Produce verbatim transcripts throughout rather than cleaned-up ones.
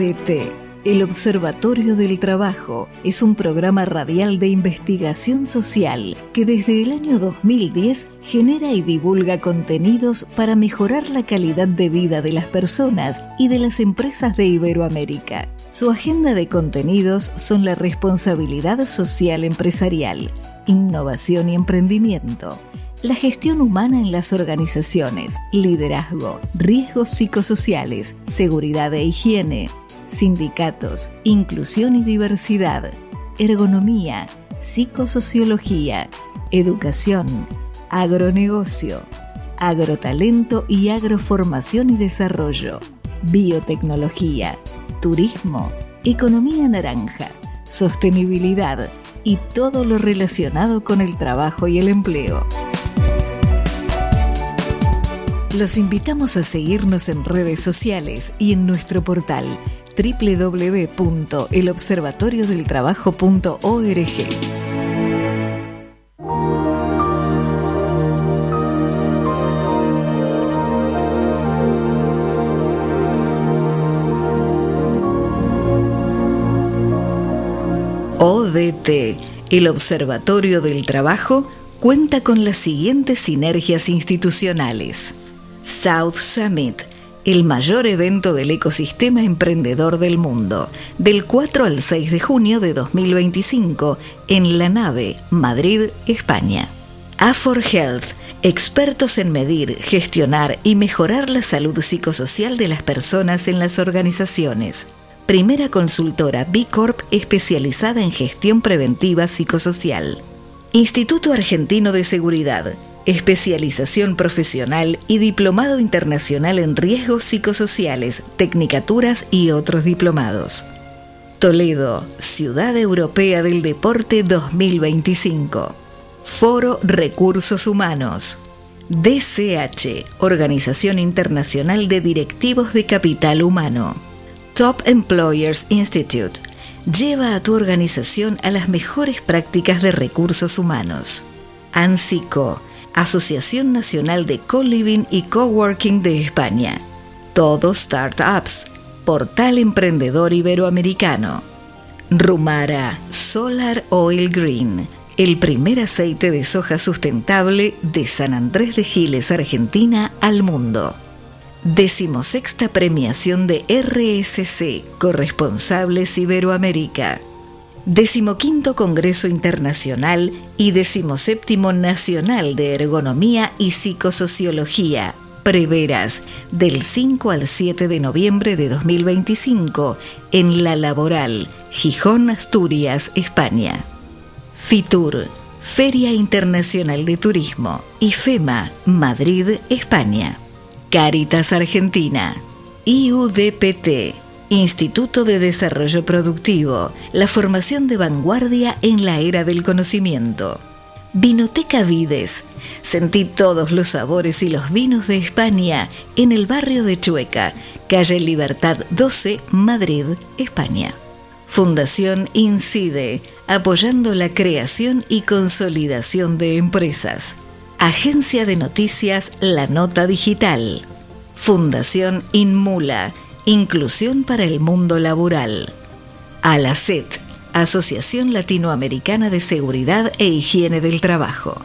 D T, el Observatorio del Trabajo, es un programa radial de investigación social que desde el año dos mil diez genera y divulga contenidos para mejorar la calidad de vida de las personas y de las empresas de Iberoamérica. Su agenda de contenidos son la responsabilidad social empresarial, innovación y emprendimiento, la gestión humana en las organizaciones, liderazgo, riesgos psicosociales, seguridad e higiene, sindicatos, inclusión y diversidad, ergonomía, psicosociología, educación, agronegocio, agrotalento y agroformación y desarrollo, biotecnología, turismo, economía naranja, sostenibilidad y todo lo relacionado con el trabajo y el empleo. Los invitamos a seguirnos en redes sociales y en nuestro portal doble u doble u doble u punto el observatorio del trabajo punto org. O D T, el Observatorio del Trabajo, cuenta con las siguientes sinergias institucionales. South Summit, el mayor evento del ecosistema emprendedor del mundo, del cuatro al seis de junio de dos mil veinticinco, en La Nave, Madrid, España. A cuatro Health, expertos en medir, gestionar y mejorar la salud psicosocial de las personas en las organizaciones. Primera consultora B Corp especializada en gestión preventiva psicosocial. Instituto Argentino de Seguridad, especialización profesional y diplomado internacional en riesgos psicosociales, tecnicaturas y otros diplomados. Toledo, Ciudad Europea del Deporte dos mil veinticinco. Foro Recursos Humanos. D C H, Organización Internacional de Directivos de Capital Humano. Top Employers Institute. Lleva a tu organización a las mejores prácticas de recursos humanos. ANSICO, Asociación Nacional de Co-Living y Coworking de España. Todo Startups, Portal Emprendedor Iberoamericano. Rumara, Solar Oil Green, el primer aceite de soja sustentable de San Andrés de Giles, Argentina, al mundo. Decimosexta premiación de R S C, Corresponsables Iberoamérica. Decimoquinto Congreso Internacional y decimoséptimo Nacional de Ergonomía y Psicosociología, Preveras, del cinco al siete de noviembre de dos mil veinticinco, en La Laboral, Gijón, Asturias, España. FITUR, Feria Internacional de Turismo, IFEMA, Madrid, España. Cáritas Argentina. I U D P T, Instituto de Desarrollo Productivo, la formación de vanguardia en la era del conocimiento. Vinoteca Vides, sentí todos los sabores y los vinos de España en el barrio de Chueca, calle Libertad doce, Madrid, España. Fundación Incide, apoyando la creación y consolidación de empresas. Agencia de Noticias La Nota Digital. Fundación Inmula, Inclusión para el Mundo Laboral. ALACET, Asociación Latinoamericana de Seguridad e Higiene del Trabajo.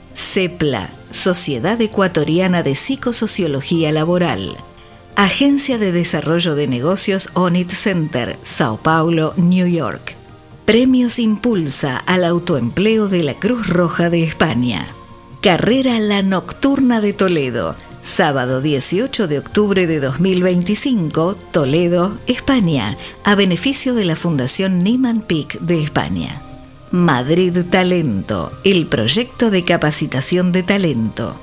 CEPLA, Sociedad Ecuatoriana de Psicosociología Laboral. Agencia de Desarrollo de Negocios ONIT Center, Sao Paulo, New York. Premios Impulsa al Autoempleo de la Cruz Roja de España. Carrera La Nocturna de Toledo, sábado dieciocho de octubre de dos mil veinticinco, Toledo, España, a beneficio de la Fundación Nieman Pick de España. Madrid Talento, el proyecto de capacitación de talento.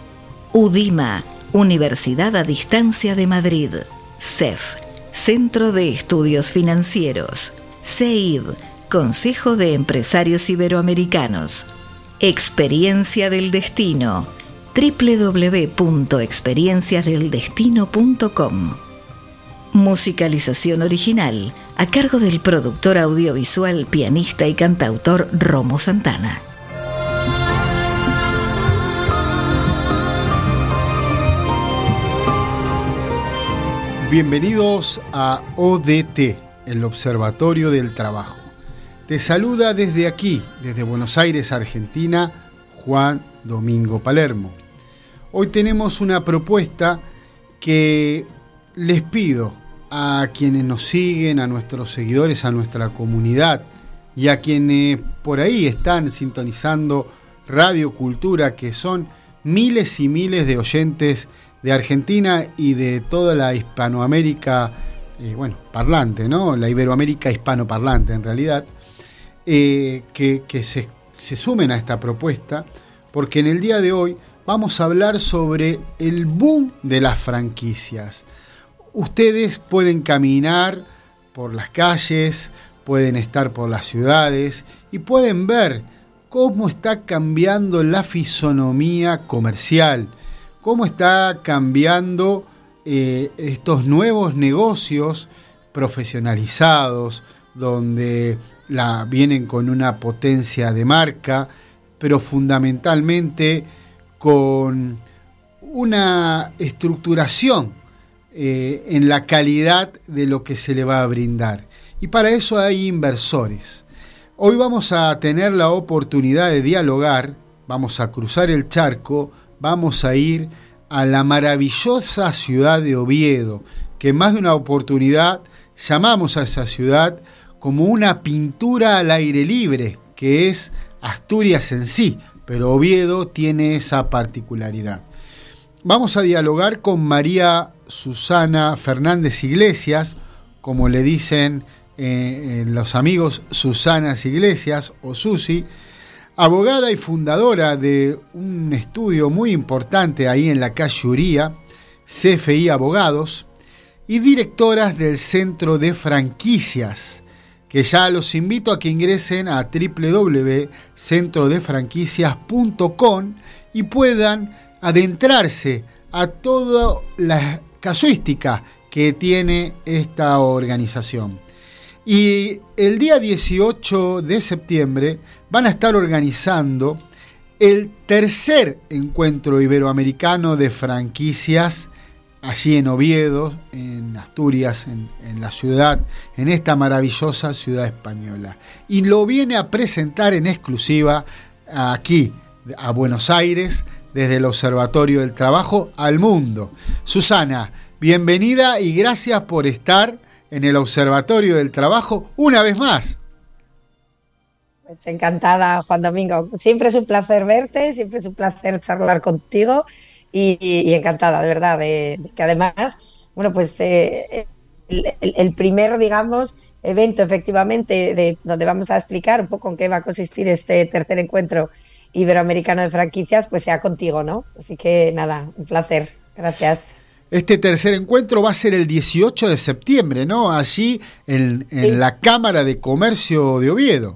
UDIMA, Universidad a Distancia de Madrid. C E F, Centro de Estudios Financieros. C E I B, Consejo de Empresarios Iberoamericanos. Experiencia del Destino, doble u doble u doble u punto experiencias del destino punto com. Musicalización original, a cargo del productor audiovisual, pianista y cantautor Romo Santana. Bienvenidos a O D T, el Observatorio del Trabajo. Te saluda desde aquí, desde Buenos Aires, Argentina, Juan Domingo Palermo. Hoy tenemos una propuesta que les pido a quienes nos siguen, a nuestros seguidores, a nuestra comunidad y a quienes por ahí están sintonizando Radio Cultura, que son miles y miles de oyentes de Argentina y de toda la Hispanoamérica, eh, bueno, parlante, ¿no? La Iberoamérica hispanoparlante en realidad, eh, que, que se, se sumen a esta propuesta, porque en el día de hoy vamos a hablar sobre el boom de las franquicias. Ustedes pueden caminar por las calles, pueden estar por las ciudades y pueden ver cómo está cambiando la fisonomía comercial, cómo está cambiando eh, estos nuevos negocios profesionalizados, donde la, vienen con una potencia de marca, pero fundamentalmente con una estructuración eh, en la calidad de lo que se le va a brindar. Y para eso hay inversores. Hoy vamos a tener la oportunidad de dialogar, vamos a cruzar el charco, vamos a ir a la maravillosa ciudad de Oviedo, que en más de una oportunidad llamamos a esa ciudad como una pintura al aire libre, que es Asturias en sí, pero Oviedo tiene esa particularidad. Vamos a dialogar con María Susana Fernández Iglesias, como le dicen eh, los amigos Susanas Iglesias o Susi, abogada y fundadora de un estudio muy importante ahí en la calle Uría, C F I Abogados, y directoras del Centro de Franquicias, que ya los invito a que ingresen a doble u doble u doble u punto centro de franquicias punto com y puedan adentrarse a toda la casuística que tiene esta organización. Y el día dieciocho de septiembre van a estar organizando el tercer encuentro iberoamericano de franquicias allí en Oviedo, en Asturias, en, en la ciudad, en esta maravillosa ciudad española. Y lo viene a presentar en exclusiva aquí, a Buenos Aires, desde el Observatorio del Trabajo al mundo. Susana, bienvenida y gracias por estar en el Observatorio del Trabajo una vez más. Pues encantada, Juan Domingo. Siempre es un placer verte, siempre es un placer charlar contigo y, y, y encantada, de verdad, de, de que además, bueno, pues eh, el, el, el primer, digamos, evento efectivamente de, donde vamos a explicar un poco en qué va a consistir este tercer encuentro iberoamericano de franquicias, pues sea contigo, ¿no? Así que nada, un placer. Gracias. Este tercer encuentro va a ser el dieciocho de septiembre, ¿no? Allí en, en sí. la Cámara de Comercio de Oviedo.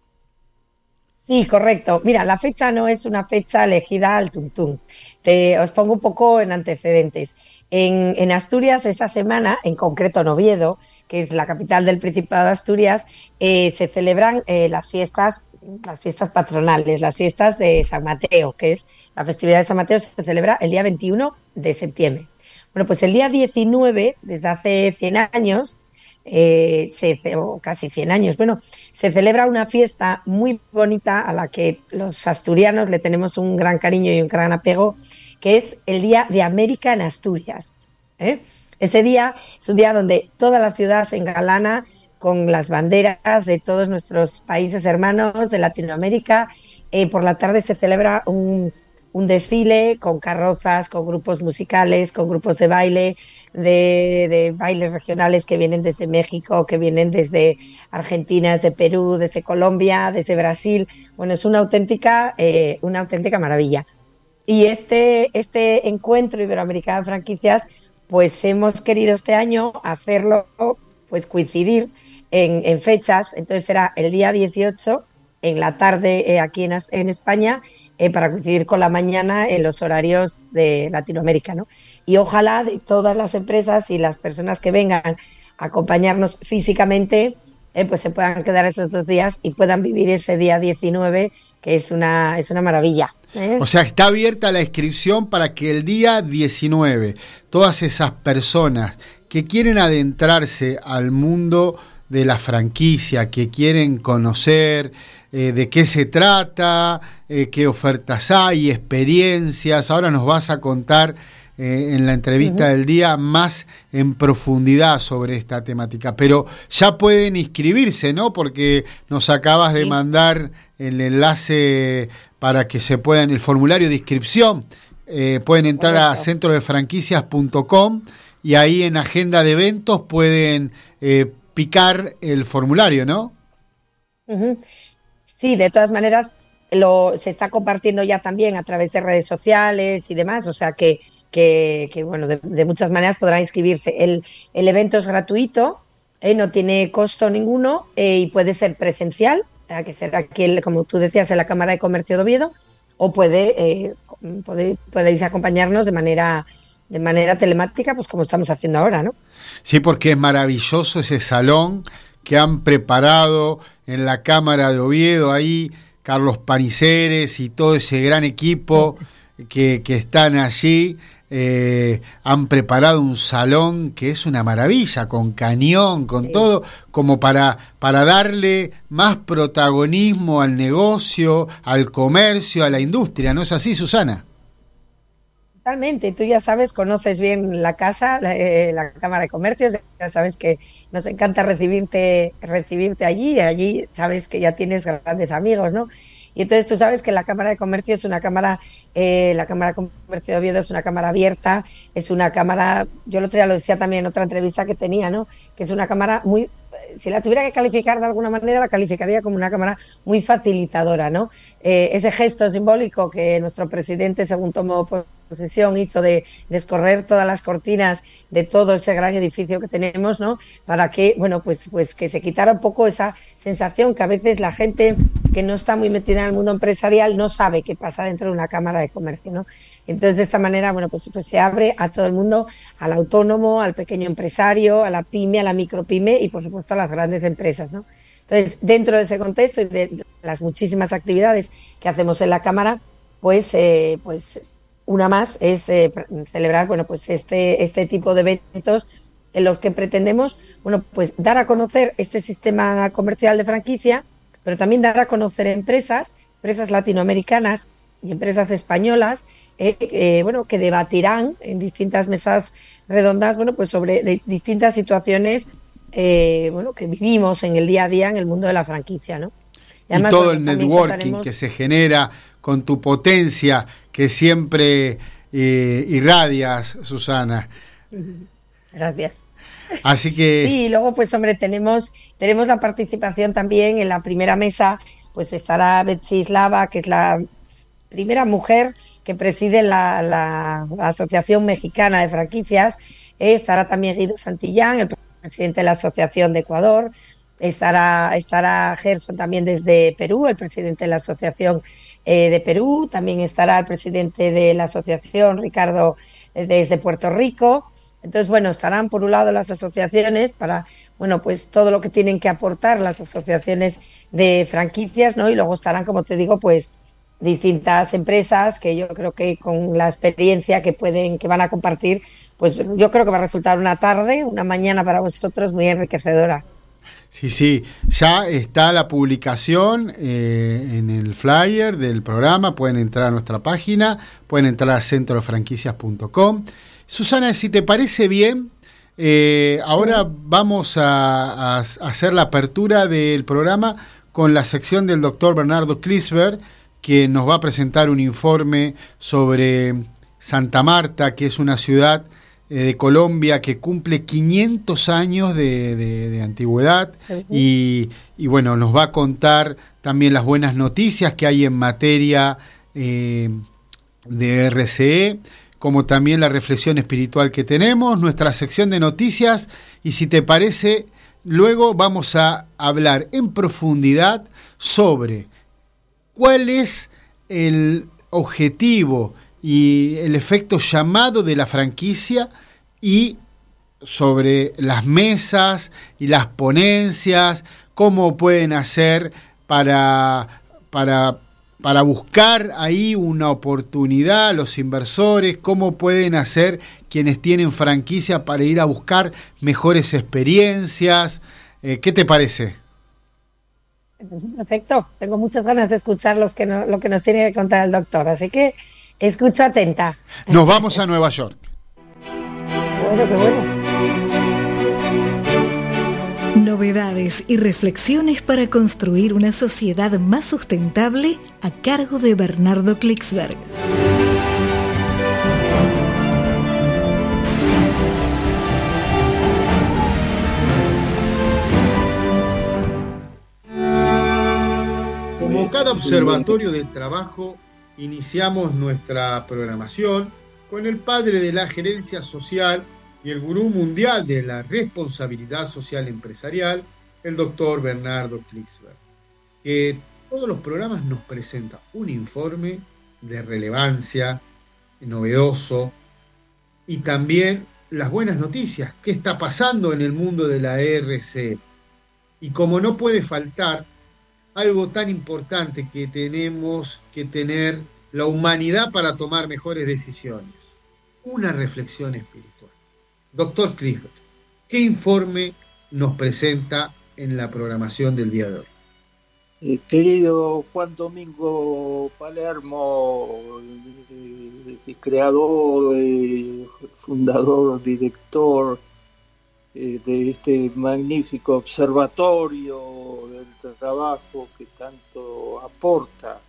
Sí, correcto. Mira, la fecha no es una fecha elegida al tuntún. Te, os pongo un poco en antecedentes. En, en Asturias, esa semana, en concreto en Oviedo, que es la capital del Principado de Asturias, eh, se celebran eh, las fiestas las fiestas patronales, las fiestas de San Mateo, que es la festividad de San Mateo, se celebra el día veintiuno de septiembre. Bueno, pues el día diecinueve, desde hace cien años, eh, se, o casi cien años, bueno, se celebra una fiesta muy bonita a la que los asturianos le tenemos un gran cariño y un gran apego, que es el Día de América en Asturias, ¿eh? Ese día es un día donde toda la ciudad se engalana con las banderas de todos nuestros países hermanos de Latinoamérica. Eh, por la tarde se celebra un, un desfile con carrozas, con grupos musicales, con grupos de baile, de, de bailes regionales que vienen desde México, que vienen desde Argentina, desde Perú, desde Colombia, desde Brasil. Bueno, es una auténtica, eh, una auténtica maravilla. Y este, este encuentro iberoamericano de franquicias, pues hemos querido este año hacerlo, pues coincidir En, en fechas, entonces será el día dieciocho en la tarde eh, aquí en, en España eh, para coincidir con la mañana en los horarios de Latinoamérica, ¿no? Y ojalá de todas las empresas y las personas que vengan a acompañarnos físicamente eh, pues se puedan quedar esos dos días y puedan vivir ese día diecinueve, que es una, es una maravilla, ¿eh? O sea, está abierta la inscripción para que el día diecinueve todas esas personas que quieren adentrarse al mundo de la franquicia, que quieren conocer eh, de qué se trata, eh, qué ofertas hay, experiencias. Ahora nos vas a contar eh, en la entrevista uh-huh. del día más en profundidad sobre esta temática. Pero ya pueden inscribirse, ¿no? Porque nos acabas de sí. mandar el enlace para que se puedan, el formulario de inscripción. Eh, pueden entrar Correcto. a centro de franquicias punto com y ahí en agenda de eventos pueden eh, picar el formulario, ¿no? Uh-huh. Sí, de todas maneras lo se está compartiendo ya también a través de redes sociales y demás, o sea que, que, que bueno, de, de muchas maneras podrán inscribirse. El, el evento es gratuito, eh, no tiene costo ninguno eh, y puede ser presencial, eh, que será aquí, como tú decías, en la Cámara de Comercio de Oviedo, o puede, eh, puede podéis acompañarnos de manera de manera telemática, pues como estamos haciendo ahora, ¿no? Sí, porque es maravilloso ese salón que han preparado en la Cámara de Oviedo, ahí Carlos Paniceres y todo ese gran equipo que, que están allí, eh, han preparado un salón que es una maravilla, con cañón, con sí. todo, como para, para darle más protagonismo al negocio, al comercio, a la industria, ¿no es así, Susana? Totalmente, tú ya sabes, conoces bien la casa, la, eh, la Cámara de Comercios, ya sabes que nos encanta recibirte, recibirte allí, y allí sabes que ya tienes grandes amigos, ¿no? Y entonces tú sabes que la Cámara de Comercio es una cámara, eh, la Cámara de Comercio de Oviedo es una cámara abierta, es una cámara, yo el otro día lo decía también en otra entrevista que tenía, ¿no? Que es una cámara muy, si la tuviera que calificar de alguna manera, la calificaría como una cámara muy facilitadora, ¿no? Eh, ese gesto simbólico que nuestro presidente, según tomó posesión, hizo de descorrer todas las cortinas de todo ese gran edificio que tenemos, ¿no? Para que, bueno, pues, pues que se quitara un poco esa sensación que a veces la gente que no está muy metida en el mundo empresarial no sabe qué pasa dentro de una cámara de comercio, ¿no? Entonces, de esta manera, bueno, pues, pues se abre a todo el mundo, al autónomo, al pequeño empresario, a la pyme, a la micropyme y, por supuesto, a las grandes empresas, ¿no? Entonces, dentro de ese contexto y de las muchísimas actividades que hacemos en la Cámara, pues, eh, pues una más es eh, celebrar, bueno, pues este, este tipo de eventos en los que pretendemos, bueno, pues dar a conocer este sistema comercial de franquicia, pero también dar a conocer empresas, empresas latinoamericanas y empresas españolas, eh, eh, bueno, que debatirán en distintas mesas redondas, bueno, pues sobre de, distintas situaciones, eh, bueno, que vivimos en el día a día en el mundo de la franquicia, ¿no? Y, además, y todo el networking contaremos... que se genera con tu potencia que siempre eh, irradias, Susana. Gracias. Así que... Sí, luego pues hombre, tenemos, tenemos la participación también en la primera mesa, pues estará Betsy Slava, que es la primera mujer que preside la, la, la Asociación Mexicana de Franquicias, eh, estará también Guido Santillán, el presidente de la Asociación de Ecuador, estará, estará Gerson también desde Perú, el presidente de la Asociación eh, de Perú, también estará el presidente de la Asociación, Ricardo, eh, desde Puerto Rico. Entonces, bueno, estarán por un lado las asociaciones para, bueno, pues todo lo que tienen que aportar las asociaciones de franquicias, ¿no? Y luego estarán, como te digo, pues distintas empresas que yo creo que con la experiencia que pueden, que van a compartir, pues yo creo que va a resultar una tarde, una mañana para vosotros muy enriquecedora. Sí, sí, ya está la publicación eh, en el flyer del programa, pueden entrar a nuestra página, pueden entrar a centro de franquicias punto com. Susana, si te parece bien, eh, ahora vamos a, a hacer la apertura del programa con la sección del doctor Bernardo Kliesberg, que nos va a presentar un informe sobre Santa Marta, que es una ciudad eh, de Colombia que cumple quinientos años de, de, de antigüedad. Uh-huh. y, y bueno, nos va a contar también las buenas noticias que hay en materia eh, de R C E, como también la reflexión espiritual que tenemos, nuestra sección de noticias, y si te parece, luego vamos a hablar en profundidad sobre cuál es el objetivo y el efecto llamado de la franquicia y sobre las mesas y las ponencias, cómo pueden hacer para... para para buscar ahí una oportunidad, los inversores, cómo pueden hacer quienes tienen franquicia para ir a buscar mejores experiencias, Eh, ¿Qué te parece? Perfecto, tengo muchas ganas de escuchar los que no, lo que nos tiene que contar el doctor, así que escucho atenta. Nos vamos a Nueva York. Bueno, qué bueno. Novedades y reflexiones para construir una sociedad más sustentable a cargo de Bernardo Klicksberg. Como cada observatorio del trabajo, iniciamos nuestra programación con el padre de la gerencia social y el gurú mundial de la responsabilidad social empresarial, el doctor Bernardo Klicksberg, que todos los programas nos presenta un informe de relevancia, novedoso, y también las buenas noticias, qué está pasando en el mundo de la E R C. Y como no puede faltar, algo tan importante que tenemos que tener la humanidad para tomar mejores decisiones, una reflexión espiritual. Doctor Klicksberg, ¿qué informe nos presenta en la programación del día de hoy? Eh, querido Juan Domingo Palermo, eh, eh, creador, eh, fundador, director eh, de este magnífico observatorio del trabajo que tanto aporta,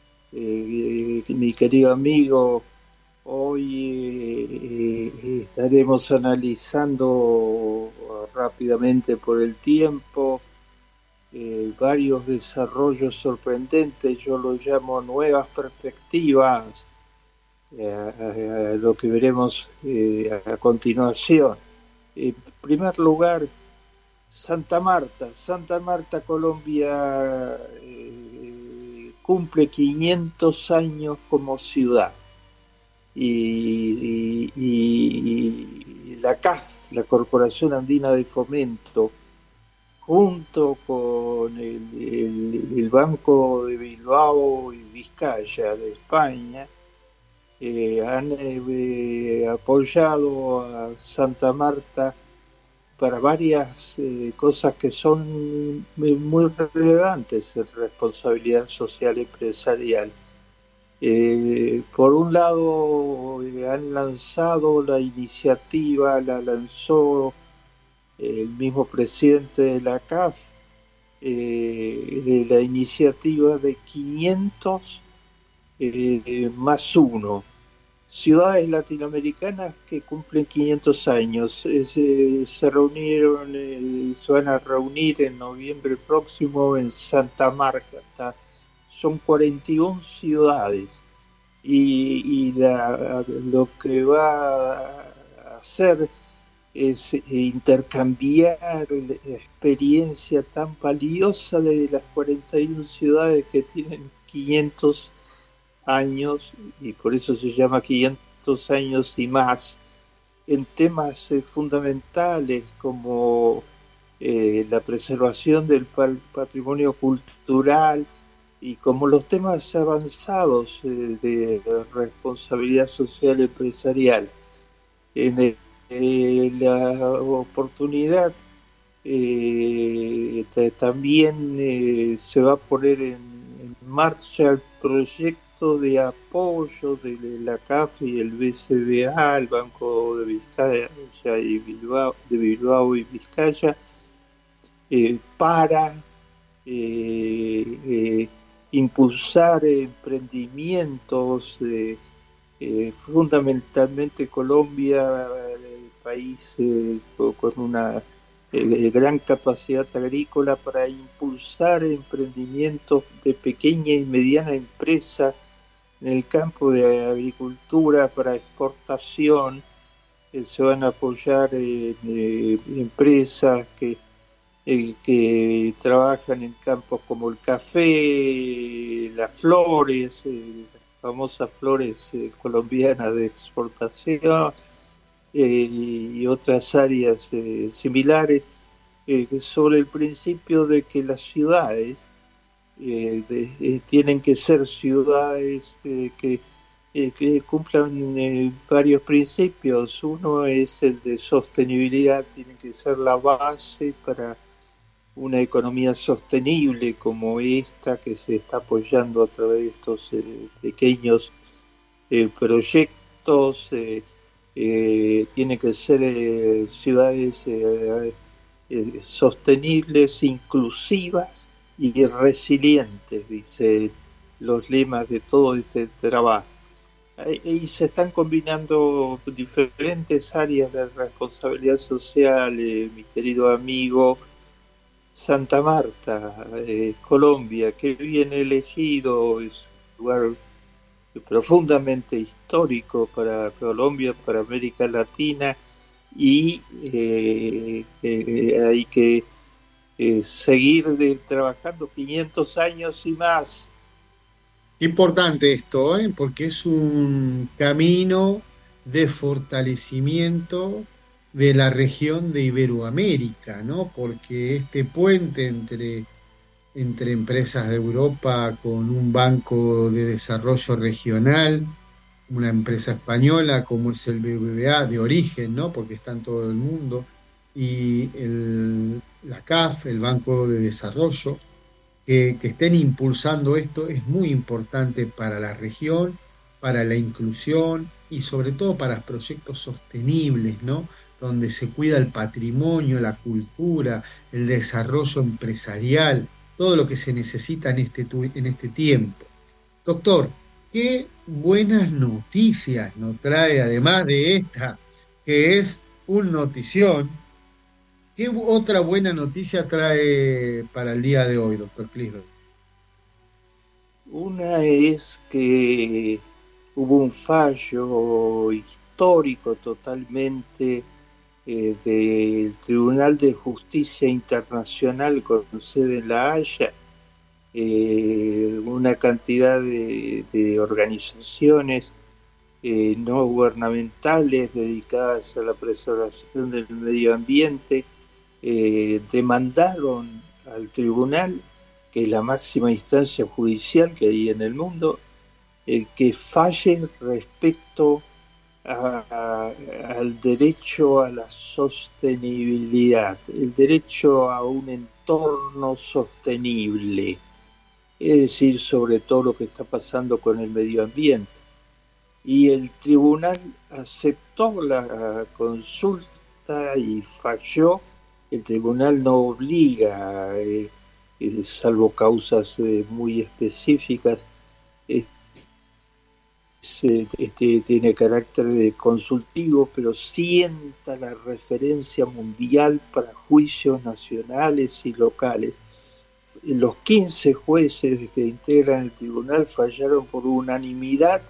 eh, eh, mi querido amigo, hoy eh, eh, estaremos analizando rápidamente por el tiempo Eh, varios desarrollos sorprendentes, yo lo llamo nuevas perspectivas, eh, a, a lo que veremos eh, a continuación. En primer lugar, Santa Marta. Santa Marta, Colombia, eh, cumple quinientos años como ciudad. Y, y, y la C A F, la Corporación Andina de Fomento, junto con el, el, el Banco de Bilbao y Vizcaya de España, eh, han eh, apoyado a Santa Marta para varias eh, cosas que son muy relevantes en responsabilidad social empresarial. Eh, por un lado, eh, han lanzado la iniciativa, la lanzó el mismo presidente de la C A F, eh, de la iniciativa de quinientos eh, más uno, ciudades latinoamericanas que cumplen quinientos años. Eh, se, se reunieron, eh, se van a reunir en noviembre próximo en Santa Marta. Son cuarenta y una ciudades y, y la, lo que va a hacer es intercambiar la experiencia tan valiosa de las cuarenta y una ciudades que tienen quinientos años, y por eso se llama quinientos años y más, en temas eh, fundamentales como eh, la preservación del patrimonio cultural y como los temas avanzados eh, de responsabilidad social empresarial. En el Eh, la oportunidad eh, también eh, se va a poner en, en marcha el proyecto de apoyo de la C A F y el B C B A, el Banco de Vizcaya y Bilbao, de Bilbao y Vizcaya, eh, para eh, eh, impulsar emprendimientos, eh, eh, fundamentalmente Colombia, país eh, con una eh, gran capacidad agrícola, para impulsar emprendimientos de pequeña y mediana empresa en el campo de agricultura para exportación. Eh, se van a apoyar eh, eh, empresas que, eh, que trabajan en campos como el café, las flores, eh, las famosas flores eh, colombianas de exportación, Eh, y otras áreas eh, similares, eh, sobre el principio de que las ciudades eh, de, eh, tienen que ser ciudades eh, que, eh, que cumplan eh, varios principios. Uno es el de sostenibilidad, tiene que ser la base para una economía sostenible como esta que se está apoyando a través de estos eh, pequeños eh, proyectos, eh, eh, tiene que ser eh, ciudades eh, eh, sostenibles, inclusivas y resilientes, dice los lemas de todo este trabajo. Y se están combinando diferentes áreas de responsabilidad social, eh, mi querido amigo. Santa Marta, eh, Colombia, que bien elegido, es un lugar profundamente histórico para Colombia, para América Latina, y eh, eh, hay que eh, seguir de, trabajando quinientos años y más. Importante esto, ¿eh? Porque es un camino de fortalecimiento de la región de Iberoamérica, ¿no? Porque este puente entre, entre empresas de Europa con un banco de desarrollo regional, una empresa española como es el B B V A de origen, ¿no? Porque está en todo el mundo, y el, la C A F, el Banco de Desarrollo, que, que estén impulsando esto es muy importante para la región, para la inclusión y sobre todo para proyectos sostenibles, ¿no? Donde se cuida el patrimonio, la cultura, el desarrollo empresarial, todo lo que se necesita en este, en este tiempo. Doctor, qué buenas noticias nos trae, además de esta, que es un notición. ¿Qué otra buena noticia trae para el día de hoy, doctor Clisberg? Una es que hubo un fallo histórico totalmente eh, del Tribunal de Justicia Internacional con sede en La Haya. Eh, una cantidad de, de organizaciones eh, no gubernamentales dedicadas a la preservación del medio ambiente eh, demandaron al tribunal, que es la máxima instancia judicial que hay en el mundo, eh, que falle respecto a, a, al derecho a la sostenibilidad, el derecho a un entorno sostenible, es decir, sobre todo lo que está pasando con el medio ambiente. Y el tribunal aceptó la consulta y falló. El tribunal no obliga, eh, eh, salvo causas eh, muy específicas, eh, se, este, tiene carácter de consultivo, pero sienta la referencia mundial para juicios nacionales y locales. Los quince jueces que integran el tribunal fallaron por unanimidad,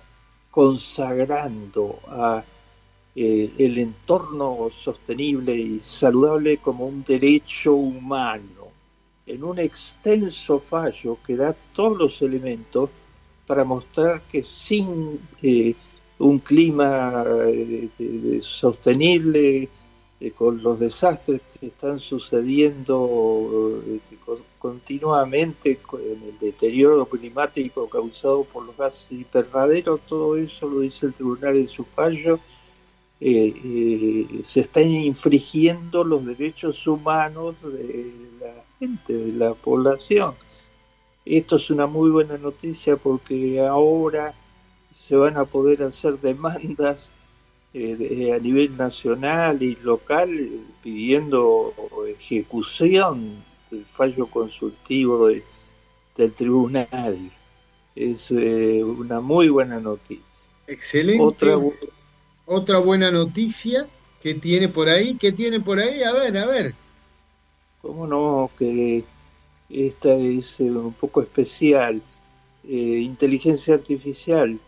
consagrando a eh, el entorno sostenible y saludable como un derecho humano, en un extenso fallo que da todos los elementos para mostrar que sin eh, un clima eh, eh, sostenible, eh, con los desastres que están sucediendo eh, continuamente, con el deterioro climático causado por los gases invernaderos, todo eso lo dice el tribunal en su fallo, eh, eh, se están infringiendo los derechos humanos de la gente, de la población. Esto es una muy buena noticia porque ahora se van a poder hacer demandas eh, de, a nivel nacional y local eh, pidiendo ejecución del fallo consultivo de, del tribunal. Es eh, una muy buena noticia. Excelente. Otra, Otra buena noticia que tiene por ahí, ¿qué tiene por ahí? A ver, a ver. ¿Cómo no? Que esta es eh, un poco especial. Eh, inteligencia artificial.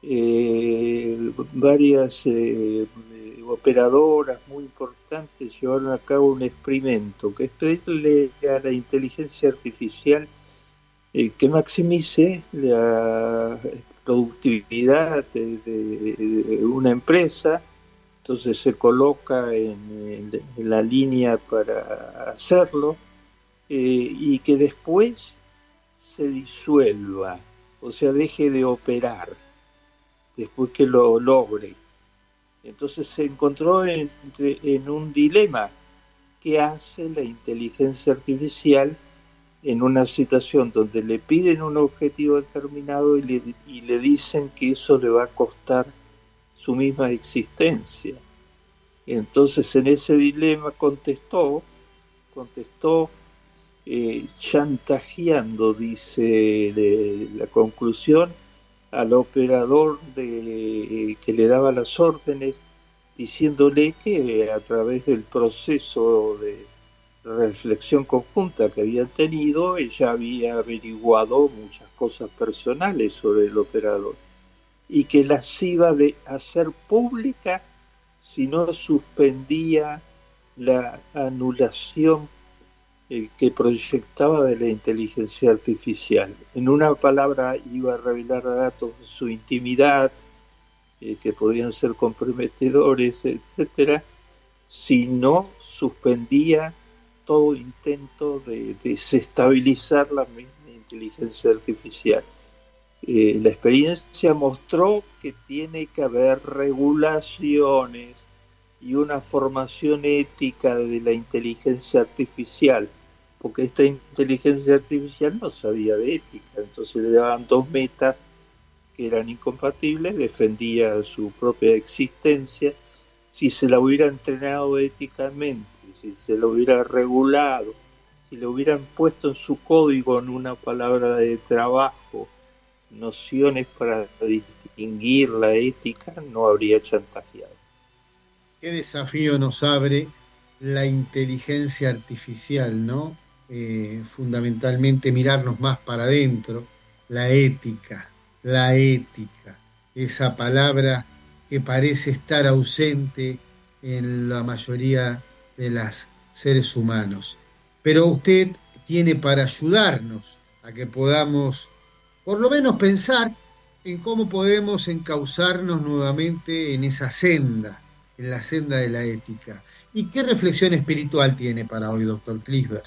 Eh, varias eh, operadoras muy importantes llevaron a cabo un experimento que es pedirle a la inteligencia artificial eh, que maximice la productividad de, de, de una empresa. Entonces se coloca en, en, en la línea para hacerlo eh, y que después se disuelva, o sea, deje de operar después que lo logre. Entonces se encontró en, en un dilema, que hace la inteligencia artificial en una situación donde le piden un objetivo determinado y le, y le dicen que eso le va a costar su misma existencia. Entonces, en ese dilema contestó, contestó eh, chantajeando, dice de, la conclusión, al operador de, que le daba las órdenes, diciéndole que a través del proceso de reflexión conjunta que habían tenido, ella había averiguado muchas cosas personales sobre el operador y que las iba de hacer pública si no suspendía la anulación eh, que proyectaba de la inteligencia artificial. En una palabra, iba a revelar datos de su intimidad, eh, que podían ser comprometedores, etcétera, si no suspendía todo intento de desestabilizar la misma inteligencia artificial. Eh, la experiencia mostró que tiene que haber regulaciones y una formación ética de la inteligencia artificial, porque esta inteligencia artificial no sabía de ética, entonces le daban dos metas que eran incompatibles, defendía su propia existencia. Si se la hubiera entrenado éticamente, si se la hubiera regulado, si le hubieran puesto en su código, en una palabra de trabajo, nociones para distinguir la ética, no habría chantajeado. ¿Qué desafío nos abre la inteligencia artificial, ¿no? Eh, fundamentalmente mirarnos más para adentro, la ética, la ética, esa palabra que parece estar ausente en la mayoría de los seres humanos. Pero usted tiene para ayudarnos a que podamos, por lo menos, pensar en cómo podemos encauzarnos nuevamente en esa senda, en la senda de la ética. ¿Y qué reflexión espiritual tiene para hoy, doctor Klisber?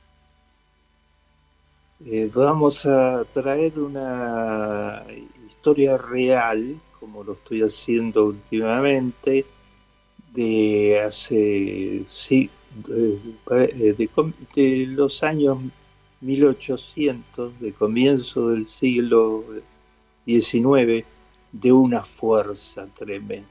Eh, vamos a traer una historia real, como lo estoy haciendo últimamente, de hace sí, de, de, de los años mil ochocientos, de comienzo del siglo diecinueve, de una fuerza tremenda.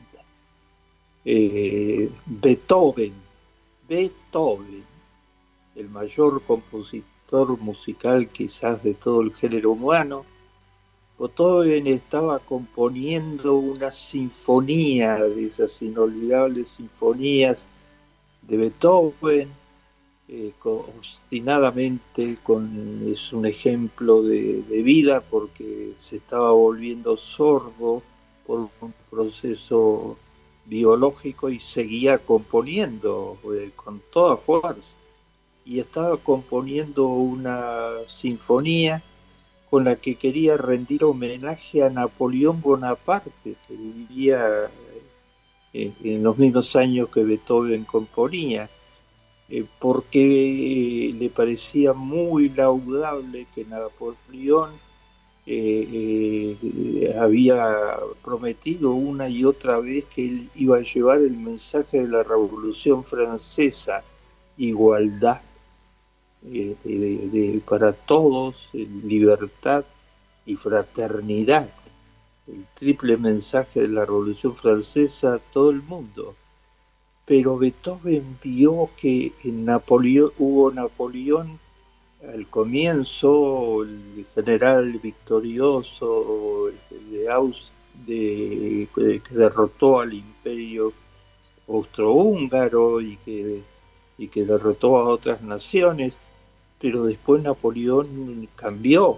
Eh, Beethoven, Beethoven, el mayor compositor musical quizás de todo el género humano, Beethoven estaba componiendo una sinfonía de esas inolvidables sinfonías de Beethoven, eh, obstinadamente, con, es un ejemplo de, de vida porque se estaba volviendo sordo por un proceso biológico y seguía componiendo eh, con toda fuerza. Y estaba componiendo una sinfonía con la que quería rendir homenaje a Napoleón Bonaparte, que vivía eh, en los mismos años que Beethoven componía, eh, porque le parecía muy laudable que Napoleón eh, eh, había prometido una y otra vez que él iba a llevar el mensaje de la Revolución Francesa: igualdad eh, de, de, para todos, libertad y fraternidad, el triple mensaje de la Revolución Francesa a todo el mundo. Pero Beethoven vio que en Napoleón hubo Napoleón al comienzo, el general victorioso de Aus, de, que derrotó al imperio austrohúngaro y que, y que derrotó a otras naciones, pero después Napoleón cambió.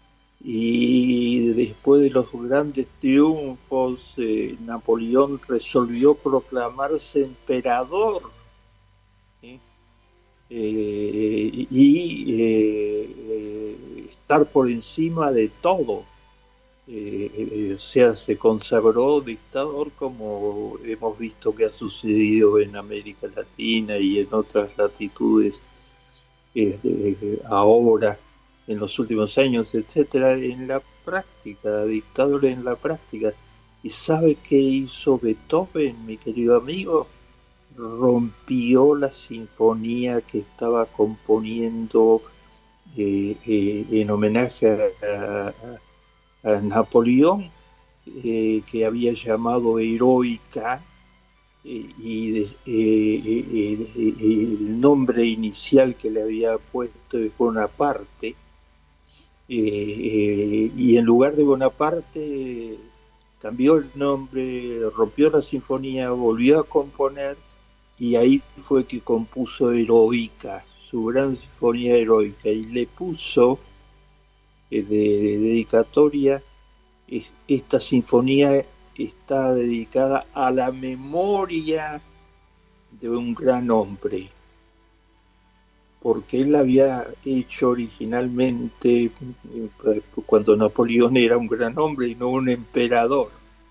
Y después de los grandes triunfos, eh, Napoleón resolvió proclamarse emperador, ¿sí? eh, y eh, eh, estar por encima de todo. Eh, eh, o sea, se consagró dictador, como hemos visto que ha sucedido en América Latina y en otras latitudes eh, eh, ahora, en los últimos años, etcétera, en la práctica, dictador en la práctica. ¿Y sabe qué hizo Beethoven, mi querido amigo? rompió la sinfonía que estaba componiendo eh, eh, en homenaje a, a, a Napoleón, eh, que había llamado Heroica, eh, y de, eh, eh, eh, el nombre inicial que le había puesto es Bonaparte, eh, eh, y en lugar de Bonaparte cambió el nombre, rompió la sinfonía, volvió a componer, y ahí fue que compuso Heroica, su gran sinfonía heroica, y le puso eh, de, de dedicatoria, es, esta sinfonía está dedicada a la memoria de un gran hombre, porque él había hecho originalmente, cuando Napoleón era un gran hombre y no un emperador,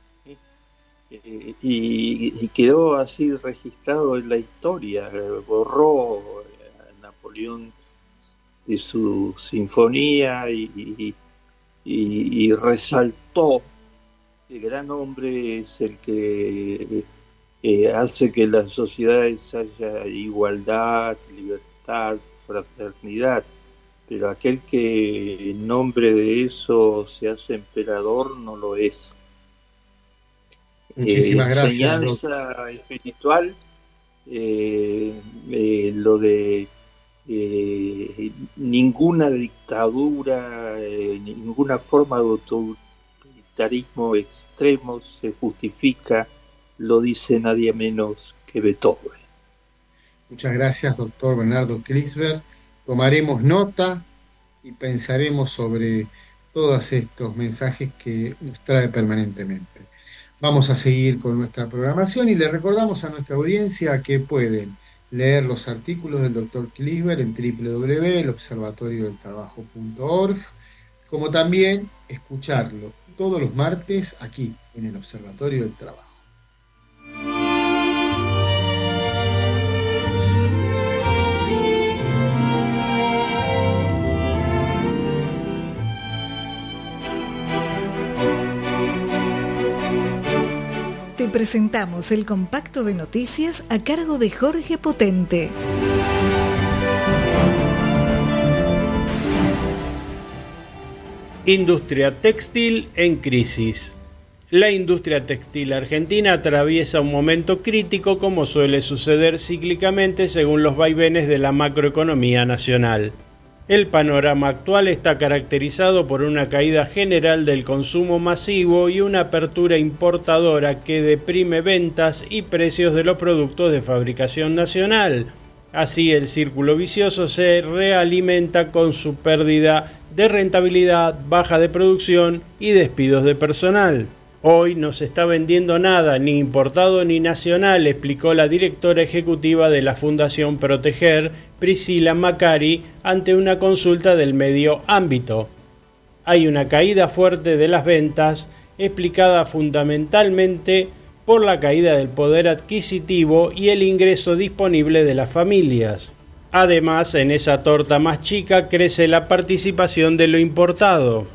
y, y quedó así registrado en la historia. Borró a Napoleón de su sinfonía y, y, y, y resaltó: el gran hombre es el que eh, hace que en las sociedades haya igualdad, libertad, fraternidad, pero aquel que en nombre de eso se hace emperador no lo es. Muchísimas eh, gracias. Enseñanza espiritual, eh, eh, lo de eh, ninguna dictadura, eh, ninguna forma de autoritarismo extremo se justifica, lo dice nadie menos que Beethoven. Muchas gracias, doctor Bernardo Kliesberg. Tomaremos nota y pensaremos sobre todos estos mensajes que nos trae permanentemente. Vamos a seguir con nuestra programación y le recordamos a nuestra audiencia que pueden leer los artículos del doctor Kliesberg en doble u doble u doble u punto el observatorio del trabajo punto org, como también escucharlo todos los martes aquí en el Observatorio del Trabajo. Te presentamos el compacto de noticias a cargo de Jorge Potente. Industria textil en crisis. La industria textil argentina atraviesa un momento crítico, como suele suceder cíclicamente según los vaivenes de la macroeconomía nacional. El panorama actual está caracterizado por una caída general del consumo masivo y una apertura importadora que deprime ventas y precios de los productos de fabricación nacional. Así, el círculo vicioso se realimenta con su pérdida de rentabilidad, baja de producción y despidos de personal. Hoy no se está vendiendo nada, ni importado ni nacional, explicó la directora ejecutiva de la Fundación Proteger, Priscila Macari, ante una consulta del medio Ámbito. Hay una caída fuerte de las ventas, explicada fundamentalmente por la caída del poder adquisitivo y el ingreso disponible de las familias. Además, en esa torta más chica crece la participación de lo importado.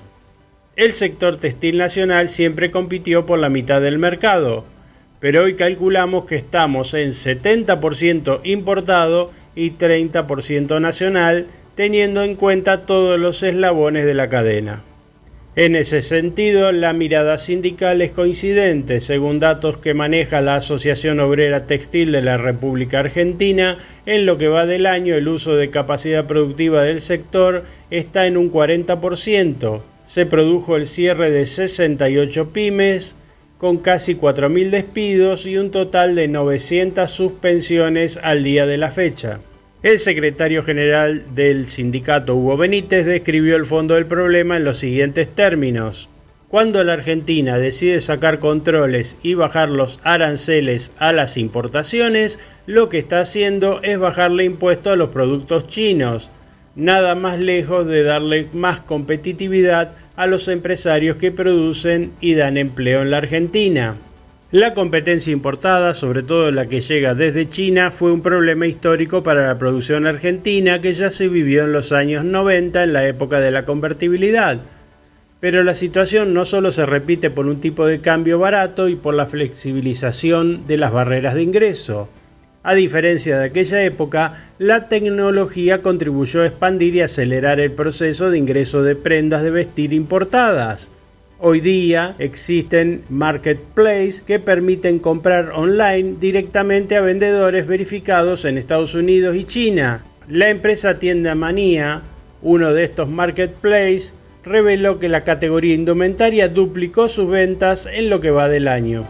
El sector textil nacional siempre compitió por la mitad del mercado, pero hoy calculamos que estamos en setenta por ciento importado y treinta por ciento nacional, teniendo en cuenta todos los eslabones de la cadena. En ese sentido, la mirada sindical es coincidente. Según datos que maneja la Asociación Obrera Textil de la República Argentina, en lo que va del año el uso de capacidad productiva del sector está en un cuarenta por ciento. Se produjo el cierre de sesenta y ocho pymes, con casi cuatro mil despidos y un total de novecientas suspensiones al día de la fecha. El secretario general del sindicato, Hugo Benítez, describió el fondo del problema en los siguientes términos. Cuando la Argentina decide sacar controles y bajar los aranceles a las importaciones, lo que está haciendo es bajarle impuesto a los productos chinos, nada más lejos de darle más competitividad a los empresarios que producen y dan empleo en la Argentina. La competencia importada, sobre todo la que llega desde China, fue un problema histórico para la producción argentina que ya se vivió en los años noventa, en la época de la convertibilidad. Pero la situación no solo se repite por un tipo de cambio barato y por la flexibilización de las barreras de ingreso. A diferencia de aquella época, la tecnología contribuyó a expandir y acelerar el proceso de ingreso de prendas de vestir importadas. Hoy día existen marketplaces que permiten comprar online directamente a vendedores verificados en Estados Unidos y China. La empresa Tienda Manía, uno de estos marketplaces, reveló que la categoría indumentaria duplicó sus ventas en lo que va del año.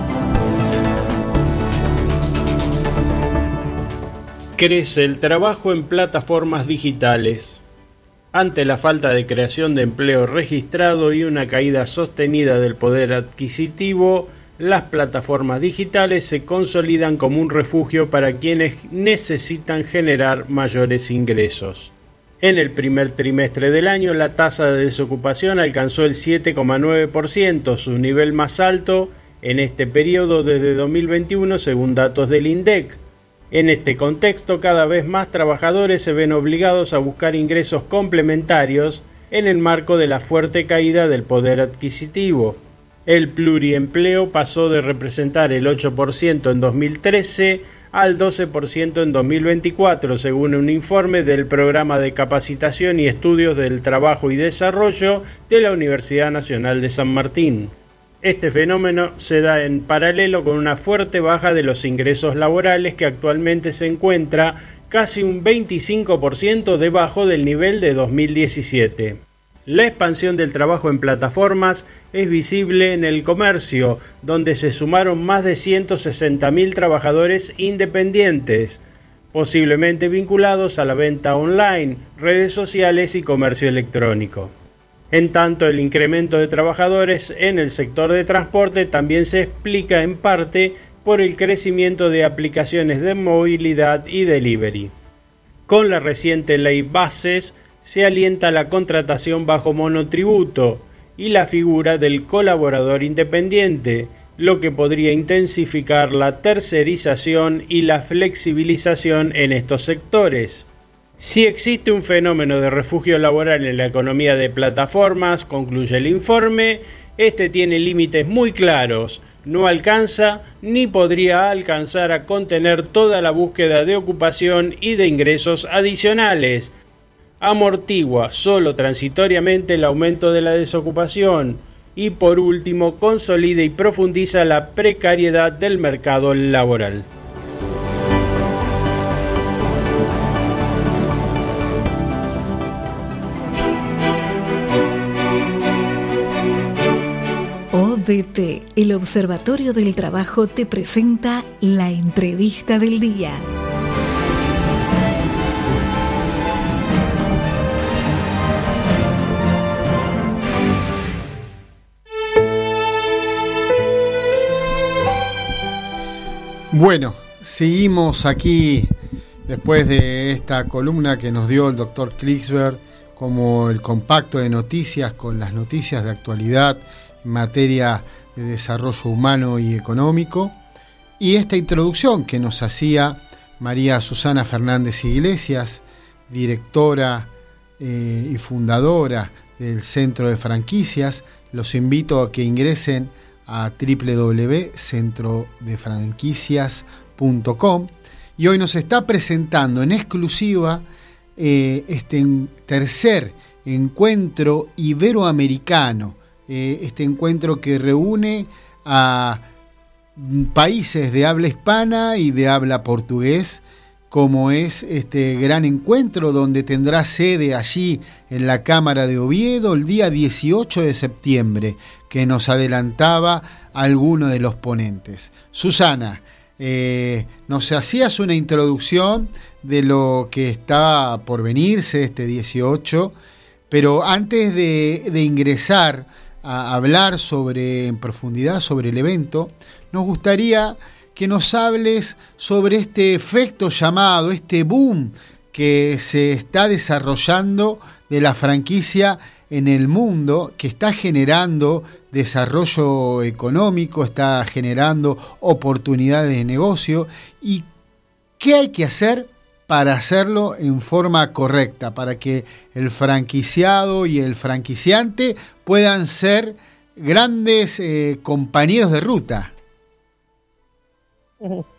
Crece el trabajo en plataformas digitales. Ante la falta de creación de empleo registrado y una caída sostenida del poder adquisitivo, las plataformas digitales se consolidan como un refugio para quienes necesitan generar mayores ingresos. En el primer trimestre del año, la tasa de desocupación alcanzó el siete coma nueve por ciento, su nivel más alto en este periodo desde dos mil veintiuno, según datos del INDEC. En este contexto, cada vez más trabajadores se ven obligados a buscar ingresos complementarios en el marco de la fuerte caída del poder adquisitivo. El pluriempleo pasó de representar el ocho por ciento en dos mil trece al doce por ciento en dos mil veinticuatro, según un informe del Programa de Capacitación y Estudios del Trabajo y Desarrollo de la Universidad Nacional de San Martín. Este fenómeno se da en paralelo con una fuerte baja de los ingresos laborales que actualmente se encuentra casi un veinticinco por ciento debajo del nivel de dos mil diecisiete. La expansión del trabajo en plataformas es visible en el comercio, donde se sumaron más de ciento sesenta mil trabajadores independientes, posiblemente vinculados a la venta online, redes sociales y comercio electrónico. En tanto, el incremento de trabajadores en el sector de transporte también se explica en parte por el crecimiento de aplicaciones de movilidad y delivery. Con la reciente ley Bases, se alienta la contratación bajo monotributo y la figura del colaborador independiente, lo que podría intensificar la tercerización y la flexibilización en estos sectores. Si existe un fenómeno de refugio laboral en la economía de plataformas, concluye el informe, este tiene límites muy claros, no alcanza ni podría alcanzar a contener toda la búsqueda de ocupación y de ingresos adicionales. Amortigua solo transitoriamente el aumento de la desocupación y, por último, consolida y profundiza la precariedad del mercado laboral. O D T, el Observatorio del Trabajo, te presenta la entrevista del día. Bueno, seguimos aquí después de esta columna que nos dio el doctor Klicksberg como el compacto de noticias con las noticias de actualidad en materia de desarrollo humano y económico, y esta introducción que nos hacía María Susana Fernández Iglesias, directora eh, y fundadora del Centro de Franquicias. Los invito a que ingresen a doble u doble u doble u punto centro de franquicias punto com, y hoy nos está presentando en exclusiva eh, este tercer encuentro iberoamericano, eh, este encuentro que reúne a países de habla hispana y de habla portugués, como es este gran encuentro donde tendrá sede allí en la Cámara de Oviedo el día dieciocho de septiembre, que nos adelantaba alguno de los ponentes. Susana, eh, nos hacías una introducción de lo que está por venirse este dieciocho, pero antes de, de ingresar a hablar sobre, en profundidad sobre el evento, nos gustaría que nos hables sobre este efecto llamado, este boom que se está desarrollando de la franquicia en el mundo, que está generando desarrollo económico, está generando oportunidades de negocio, y qué hay que hacer para hacerlo en forma correcta, para que el franquiciado y el franquiciante puedan ser grandes eh, compañeros de ruta.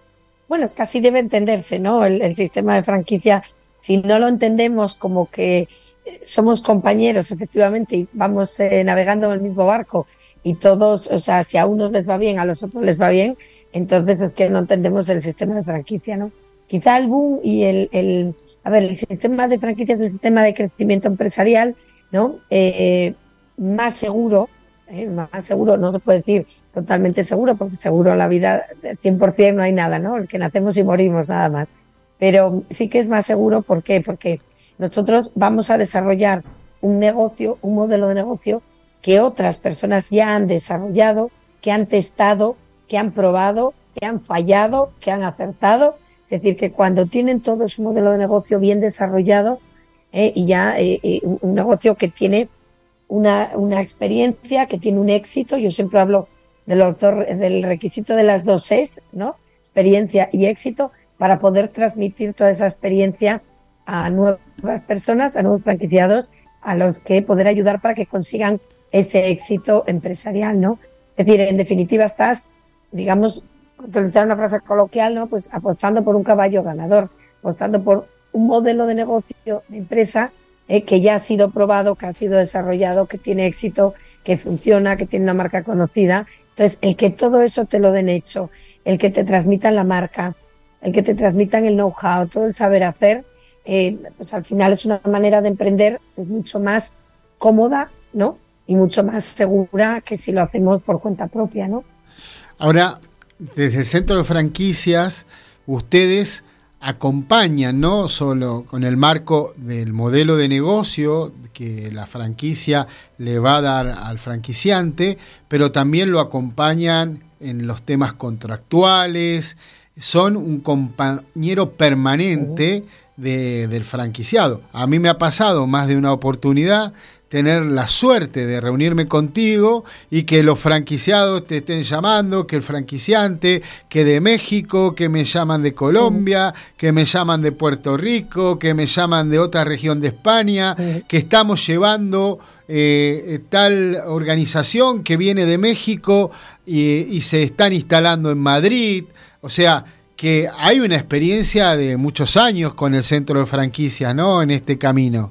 Bueno, es que así debe entenderse, ¿no? El, el sistema de franquicia, si no lo entendemos como que somos compañeros, efectivamente, y vamos eh, navegando en el mismo barco, y todos, o sea, si a unos les va bien, a los otros les va bien, entonces es que no entendemos el sistema de franquicia, ¿no? Quizá el boom y el, el a ver, el sistema de franquicia es un sistema de crecimiento empresarial, ¿no? Eh, más seguro, eh, más seguro, no se puede decir totalmente seguro, porque seguro en la vida cien por ciento no hay nada, ¿no? El que nacemos y morimos nada más. Pero sí que es más seguro, ¿por qué? Porque nosotros vamos a desarrollar un negocio, un modelo de negocio que otras personas ya han desarrollado, que han testado, que han probado, que han fallado, que han acertado. Es decir, que cuando tienen todo su modelo de negocio bien desarrollado eh, y ya eh, eh, un negocio que tiene una, una experiencia, que tiene un éxito, yo siempre hablo de los dos, del requisito de las dos Es, ¿no? Experiencia y éxito, para poder transmitir toda esa experiencia a nuevas personas, a nuevos franquiciados, a los que poder ayudar para que consigan ese éxito empresarial, ¿no? Es decir, en definitiva estás, digamos, utilizar una frase coloquial, ¿no? Pues apostando por un caballo ganador, apostando por un modelo de negocio de empresa eh, que ya ha sido probado, que ha sido desarrollado, que tiene éxito, que funciona, que tiene una marca conocida. Entonces, el que todo eso te lo den hecho, el que te transmitan la marca, el que te transmitan el know-how, todo el saber hacer, eh, pues al final es una manera de emprender pues, mucho más cómoda, ¿no? Y mucho más segura que si lo hacemos por cuenta propia, ¿no? Ahora, desde el Centro de Franquicias, ustedes acompañan no solo con el marco del modelo de negocio que la franquicia le va a dar al franquiciante, pero también lo acompañan en los temas contractuales, son un compañero permanente de, del franquiciado. A mí me ha pasado más de una oportunidad tener la suerte de reunirme contigo y que los franquiciados te estén llamando, que el franquiciante, que de México, que me llaman de Colombia, que me llaman de Puerto Rico, que me llaman de otra región de España, que estamos llevando eh, tal organización que viene de México y, y se están instalando en Madrid. O sea, que hay una experiencia de muchos años con el Centro de Franquicias, ¿no? En este camino.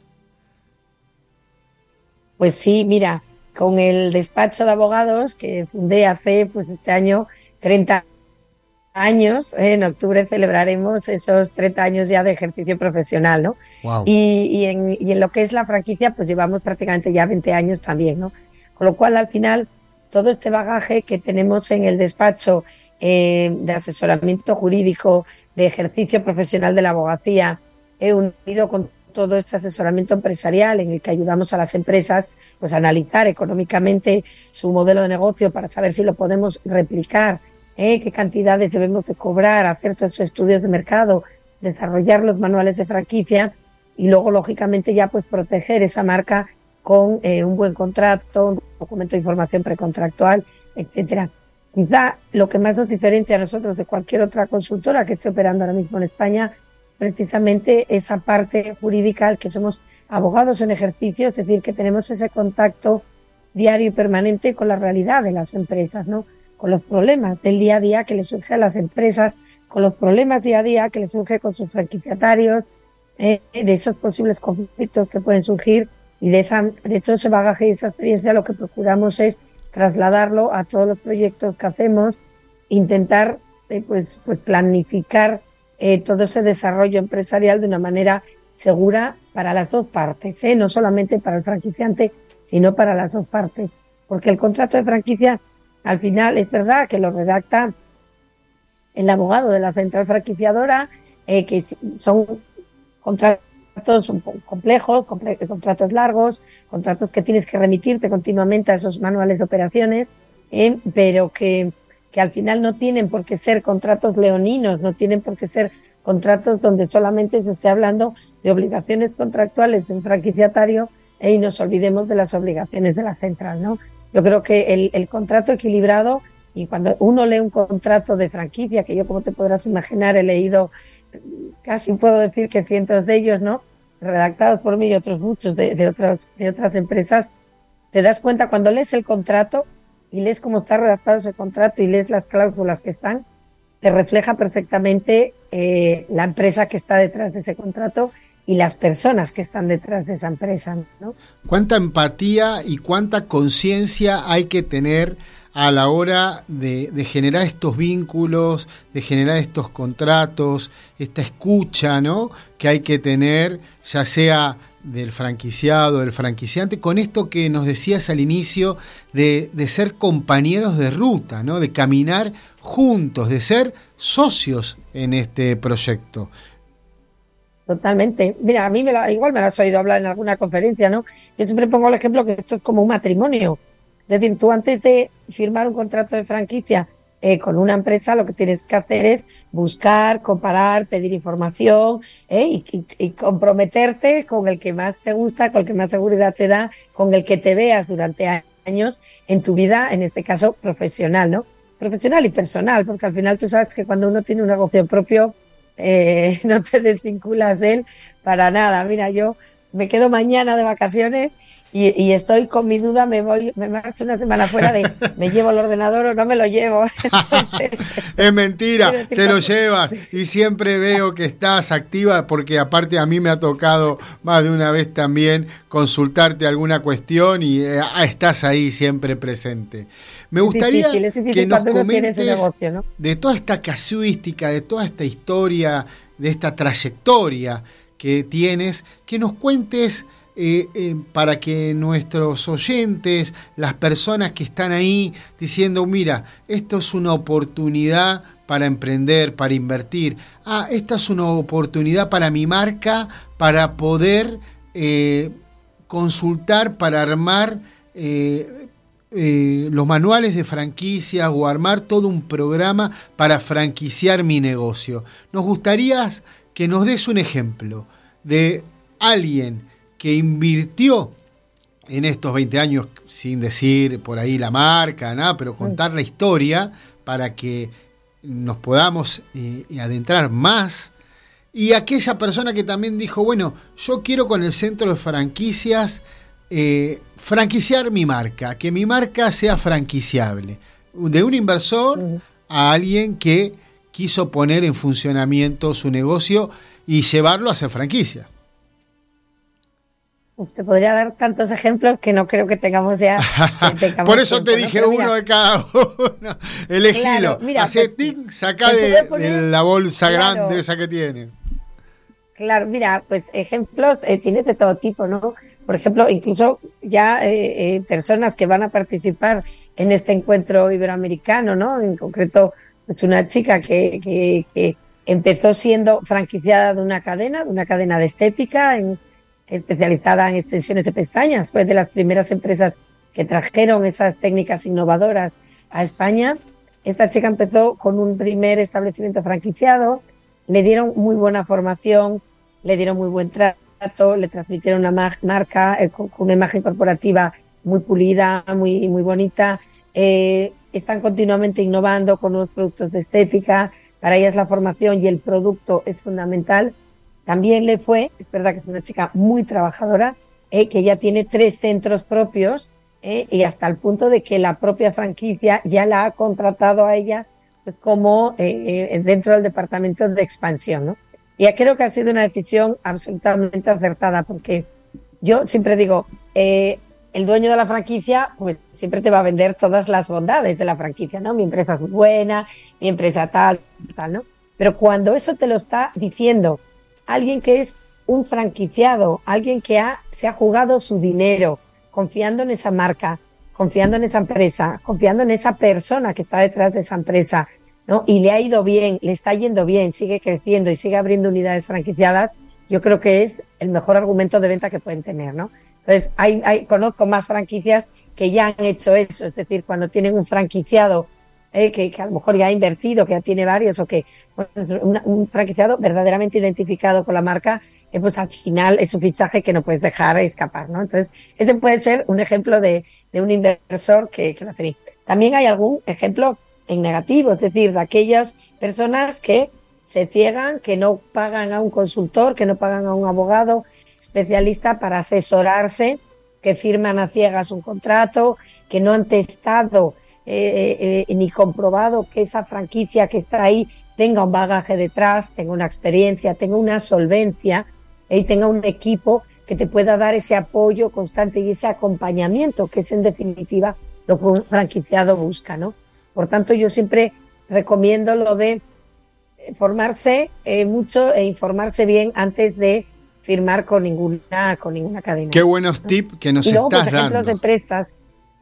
Pues sí, mira, con el despacho de abogados que fundé hace, pues este año, treinta años, eh, en octubre celebraremos esos treinta años ya de ejercicio profesional, ¿no? Wow. Y, y, en, y en lo que es la franquicia, pues llevamos prácticamente ya veinte años también, ¿no? Con lo cual, al final, todo este bagaje que tenemos en el despacho eh, de asesoramiento jurídico, de ejercicio profesional de la abogacía, he unido con todo este asesoramiento empresarial en el que ayudamos a las empresas pues a analizar económicamente su modelo de negocio para saber si lo podemos replicar, ¿eh? Qué cantidades debemos de cobrar, hacer todos esos estudios de mercado, desarrollar los manuales de franquicia y luego lógicamente ya pues proteger esa marca con eh, un buen contrato, un documento de información precontractual, etcétera. Quizá lo que más nos diferencia a nosotros de cualquier otra consultora que esté operando ahora mismo en España precisamente esa parte jurídica, que somos abogados en ejercicio, es decir, que tenemos ese contacto diario y permanente con la realidad de las empresas, ¿no? Con los problemas del día a día que les surge a las empresas, con los problemas día a día que les surge con sus franquiciatarios, eh, de esos posibles conflictos que pueden surgir y de, esa, de todo ese bagaje y esa experiencia lo que procuramos es trasladarlo a todos los proyectos que hacemos, intentar eh, pues, pues planificar Eh, todo ese desarrollo empresarial de una manera segura para las dos partes, ¿eh? No solamente para el franquiciante, sino para las dos partes. Porque el contrato de franquicia, al final, es verdad que lo redacta el abogado de la central franquiciadora, eh, que son contratos un poco complejos, comple- contratos largos, contratos que tienes que remitirte continuamente a esos manuales de operaciones, eh, pero que... que al final no tienen por qué ser contratos leoninos, no tienen por qué ser contratos donde solamente se esté hablando de obligaciones contractuales de un franquiciatario eh, y nos olvidemos de las obligaciones de la central, ¿no? Yo creo que el, el contrato equilibrado, y cuando uno lee un contrato de franquicia, que yo como te podrás imaginar he leído casi puedo decir que cientos de ellos, ¿no? Redactados por mí y otros muchos de, de, otros, de otras empresas, te das cuenta cuando lees el contrato y lees cómo está redactado ese contrato y lees las cláusulas que están, te refleja perfectamente eh, la empresa que está detrás de ese contrato y las personas que están detrás de esa empresa, ¿no? ¿Cuánta empatía y cuánta conciencia hay que tener a la hora de, de generar estos vínculos, de generar estos contratos, esta escucha, ¿no?, que hay que tener, ya sea del franquiciado, del franquiciante, con esto que nos decías al inicio de, de ser compañeros de ruta, ¿no?, de caminar juntos, de ser socios en este proyecto. Totalmente. Mira, a mí me la, igual me lo has oído hablar en alguna conferencia, ¿no? Yo siempre pongo el ejemplo que esto es como un matrimonio. Es decir, tú antes de firmar un contrato de franquicia eh, con una empresa, lo que tienes que hacer es buscar, comparar, pedir información eh, y, y, y comprometerte con el que más te gusta, con el que más seguridad te da, con el que te veas durante años en tu vida, en este caso profesional, ¿no? Profesional y personal, porque al final tú sabes que cuando uno tiene un negocio propio, eh, no te desvinculas de él para nada. Mira, yo me quedo mañana de vacaciones y, y estoy con mi duda, me voy, me marcho una semana fuera de me llevo el ordenador o no me lo llevo. Entonces, es mentira, te lo llevas y siempre veo que estás activa porque aparte a mí me ha tocado más de una vez también consultarte alguna cuestión y eh, estás ahí siempre presente. Me gustaría es difícil, es difícil que nos cuando uno tiene ese comentes negocio, ¿no? de toda esta casuística, de toda esta historia, de esta trayectoria que tienes, que nos cuentes eh, eh, para que nuestros oyentes, las personas que están ahí diciendo, mira, esto es una oportunidad para emprender, para invertir. Ah, esta es una oportunidad para mi marca, para poder eh, consultar, para armar eh, eh, los manuales de franquicias o armar todo un programa para franquiciar mi negocio. Nos gustaría que nos des un ejemplo de alguien que invirtió en estos veinte años, sin decir por ahí la marca, nada, pero contar la historia para que nos podamos eh, adentrar más. Y aquella persona que también dijo, bueno, yo quiero con el centro de franquicias eh, franquiciar mi marca, que mi marca sea franquiciable. De un inversor uh-huh. a alguien que quiso poner en funcionamiento su negocio y llevarlo a ser franquicia. Te podría dar tantos ejemplos que no creo que tengamos ya. Que tengamos Por eso tiempo, te dije ¿no? uno mira, de cada uno. Elegilo. Claro, Hacé pues, tic, sacá de, poner, de la bolsa claro, grande esa que tienes. Claro, mira, pues ejemplos eh, tienes de todo tipo, ¿no? Por ejemplo, incluso ya eh, eh, personas que van a participar en este encuentro iberoamericano, ¿no? En concreto, pues una chica que, que, que empezó siendo franquiciada de una cadena, de una cadena de estética, en, especializada en extensiones de pestañas. Fue de las primeras empresas que trajeron esas técnicas innovadoras a España. Esta chica empezó con un primer establecimiento franquiciado, le dieron muy buena formación, le dieron muy buen trato, le transmitieron una mar- marca eh, con, con una imagen corporativa muy pulida, muy, muy bonita. Eh, están continuamente innovando con nuevos productos de estética. Para ellas la formación y el producto es fundamental. También le fue, es verdad que es una chica muy trabajadora, eh, que ya tiene tres centros propios eh, y hasta el punto de que la propia franquicia ya la ha contratado a ella pues como eh, eh, dentro del departamento de expansión, ¿no? Y ya creo que ha sido una decisión absolutamente acertada, porque yo siempre digo, eh, el dueño de la franquicia pues siempre te va a vender todas las bondades de la franquicia, ¿no? Mi empresa es muy buena, mi empresa tal, tal, ¿no? Pero cuando eso te lo está diciendo alguien que es un franquiciado, alguien que ha, se ha jugado su dinero, confiando en esa marca, confiando en esa empresa, confiando en esa persona que está detrás de esa empresa, ¿no? Y le ha ido bien, le está yendo bien, sigue creciendo y sigue abriendo unidades franquiciadas, yo creo que es el mejor argumento de venta que pueden tener, ¿no? Entonces, hay, hay, conozco más franquicias que ya han hecho eso, es decir, cuando tienen un franquiciado eh, que, que a lo mejor ya ha invertido, que ya tiene varios, o que bueno, un, un franquiciado verdaderamente identificado con la marca, eh, pues al final es un fichaje que no puedes dejar escapar, ¿no? Entonces, ese puede ser un ejemplo de, de un inversor que, que lo hace bien. También hay algún ejemplo en negativo, es decir, de aquellas personas que se ciegan, que no pagan a un consultor, que no pagan a un abogado especialista para asesorarse, que firman a ciegas un contrato, que no han testado eh, eh, ni comprobado que esa franquicia que está ahí tenga un bagaje detrás, tenga una experiencia, tenga una solvencia eh, y tenga un equipo que te pueda dar ese apoyo constante y ese acompañamiento, que es en definitiva lo que un franquiciado busca, ¿no? Por tanto, yo siempre recomiendo lo de formarse eh, mucho e informarse bien antes de firmar con ninguna, con ninguna cadena. Qué buenos tips que nos y luego, estás pues, ejemplos dando. de empresas.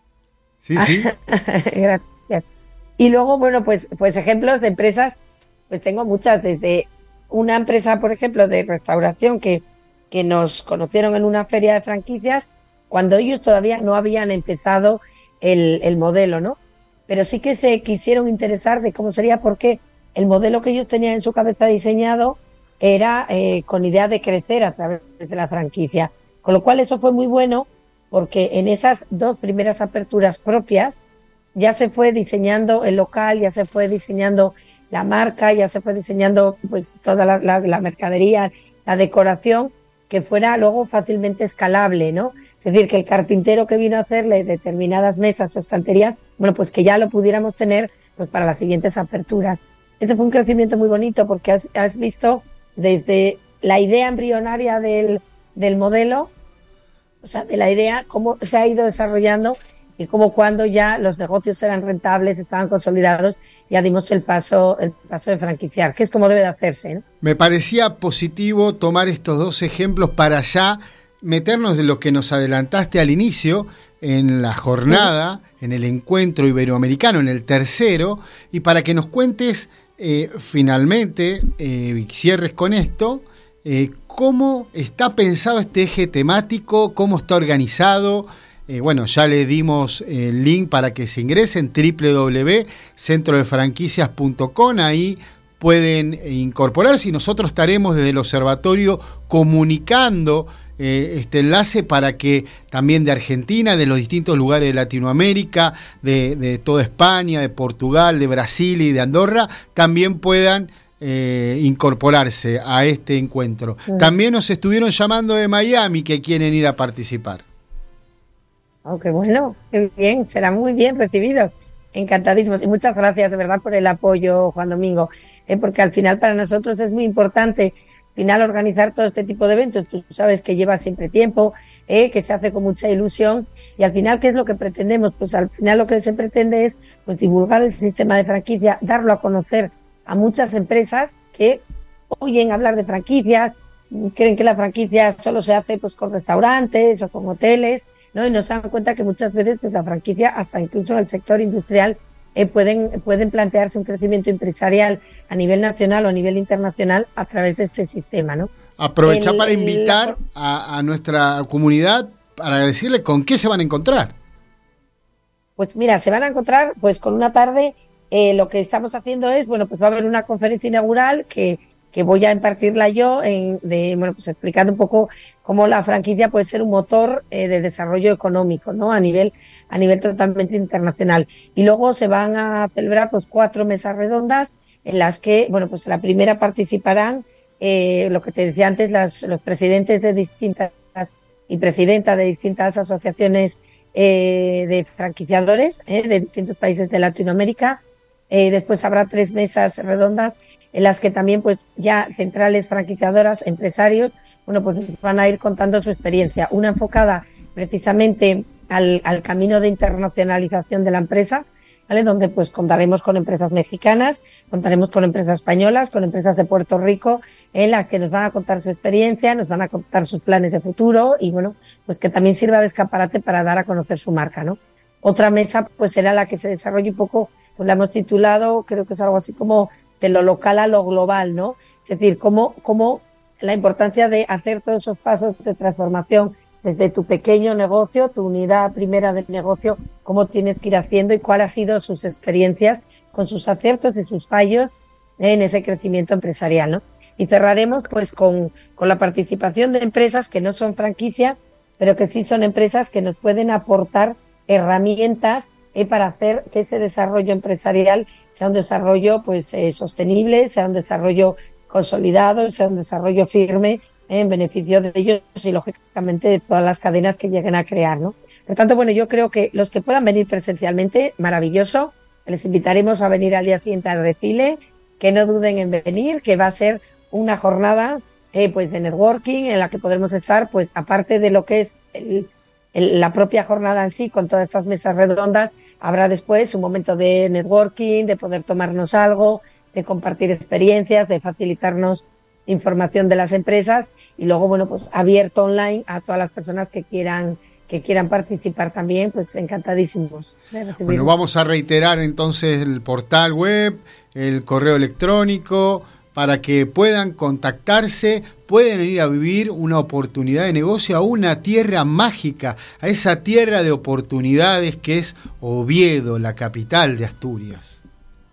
Sí, sí. Gracias. Y luego, bueno, pues, pues ejemplos de empresas, pues tengo muchas, desde una empresa, por ejemplo, de restauración que, que nos conocieron en una feria de franquicias cuando ellos todavía no habían empezado el, el modelo, ¿no? Pero sí que se quisieron interesar de cómo sería, porque el modelo que ellos tenían en su cabeza diseñado era eh, con idea de crecer a través de la franquicia. Con lo cual eso fue muy bueno, porque en esas dos primeras aperturas propias ya se fue diseñando el local, ya se fue diseñando la marca, ya se fue diseñando pues toda la, la, la mercadería, la decoración, que fuera luego fácilmente escalable, ¿no? Es decir, que el carpintero que vino a hacerle determinadas mesas o estanterías, bueno, pues que ya lo pudiéramos tener pues para las siguientes aperturas. Ese fue un crecimiento muy bonito, porque has, has visto desde la idea embrionaria del, del modelo, o sea, de la idea, cómo se ha ido desarrollando y cómo cuando ya los negocios eran rentables, estaban consolidados, ya dimos el paso, el paso de franquiciar, que es como debe de hacerse, ¿no? Me parecía positivo tomar estos dos ejemplos para ya meternos en lo que nos adelantaste al inicio, en la jornada, sí, en el encuentro iberoamericano, en el tercero, y para que nos cuentes eh, finalmente, eh, y cierres con esto, eh, cómo está pensado este eje temático, cómo está organizado. Eh, bueno, ya le dimos el link para que se ingresen, doble u doble u doble u punto centro de franquicias punto com, ahí pueden incorporarse y nosotros estaremos desde el observatorio comunicando eh, este enlace para que también de Argentina, de los distintos lugares de Latinoamérica, de, de toda España, de Portugal, de Brasil y de Andorra, también puedan eh, incorporarse a este encuentro. Sí. También nos estuvieron llamando de Miami que quieren ir a participar. Oh, qué bueno, qué bien, serán muy bien recibidos, encantadísimos. Y muchas gracias de verdad por el apoyo, Juan Domingo, eh, porque al final para nosotros es muy importante al final organizar todo este tipo de eventos. Tú sabes que lleva siempre tiempo, eh, que se hace con mucha ilusión, y al final, ¿qué es lo que pretendemos? Pues al final lo que se pretende es pues, divulgar el sistema de franquicia, darlo a conocer a muchas empresas que oyen hablar de franquicias, creen que la franquicia solo se hace pues con restaurantes o con hoteles, ¿no? Y nos dan cuenta que muchas veces pues, la franquicia, hasta incluso en el sector industrial, eh, pueden, pueden plantearse un crecimiento empresarial a nivel nacional o a nivel internacional a través de este sistema, ¿no? Aprovechar para invitar a, a nuestra comunidad para decirle con qué se van a encontrar. Pues mira, se van a encontrar pues con una tarde, eh, lo que estamos haciendo es, bueno, pues va a haber una conferencia inaugural que que voy a impartirla yo, en, de, bueno, pues explicando un poco cómo la franquicia puede ser un motor eh, de desarrollo económico, ¿no? A nivel, a nivel totalmente internacional. Y luego se van a celebrar pues cuatro mesas redondas en las que, bueno, pues la primera participarán, eh, lo que te decía antes, las, los presidentes de distintas y presidentas de distintas asociaciones eh, de franquiciadores eh, de distintos países de Latinoamérica. Eh, después habrá tres mesas redondas en las que también pues ya centrales franquiciadoras, empresarios, bueno, pues van a ir contando su experiencia. Una enfocada precisamente al, al camino de internacionalización de la empresa, ¿vale? Donde pues contaremos con empresas mexicanas, contaremos con empresas españolas, con empresas de Puerto Rico, en las que nos van a contar su experiencia, nos van a contar sus planes de futuro y bueno, pues que también sirva de escaparate para dar a conocer su marca, ¿no? Otra mesa pues será la que se desarrolle un poco, pues la hemos titulado, creo que es algo así como de lo local a lo global, ¿no? Es decir, cómo, cómo la importancia de hacer todos esos pasos de transformación desde tu pequeño negocio, tu unidad primera del negocio, cómo tienes que ir haciendo y cuáles han sido sus experiencias con sus aciertos y sus fallos en ese crecimiento empresarial, ¿no? Y cerraremos pues con, con la participación de empresas que no son franquicia, pero que sí son empresas que nos pueden aportar herramientas eh, para hacer que ese desarrollo empresarial sea un desarrollo pues eh, sostenible, sea un desarrollo consolidado, sea un desarrollo firme eh, en beneficio de ellos y lógicamente de todas las cadenas que lleguen a crear, ¿no? Por tanto, bueno, yo creo que los que puedan venir presencialmente, maravilloso. Les invitaremos a venir al día siguiente al desfile, que no duden en venir, que va a ser una jornada eh, pues de networking en la que podremos estar, pues aparte de lo que es el, el, la propia jornada en sí, con todas estas mesas redondas, habrá después un momento de networking, de poder tomarnos algo, de compartir experiencias, de facilitarnos información de las empresas y luego, bueno, pues abierto online a todas las personas que quieran que quieran participar también, pues encantadísimos de recibirlos. Bueno, vamos a reiterar entonces el portal web, el correo electrónico, para que puedan contactarse, pueden ir a vivir una oportunidad de negocio a una tierra mágica, a esa tierra de oportunidades que es Oviedo, la capital de Asturias.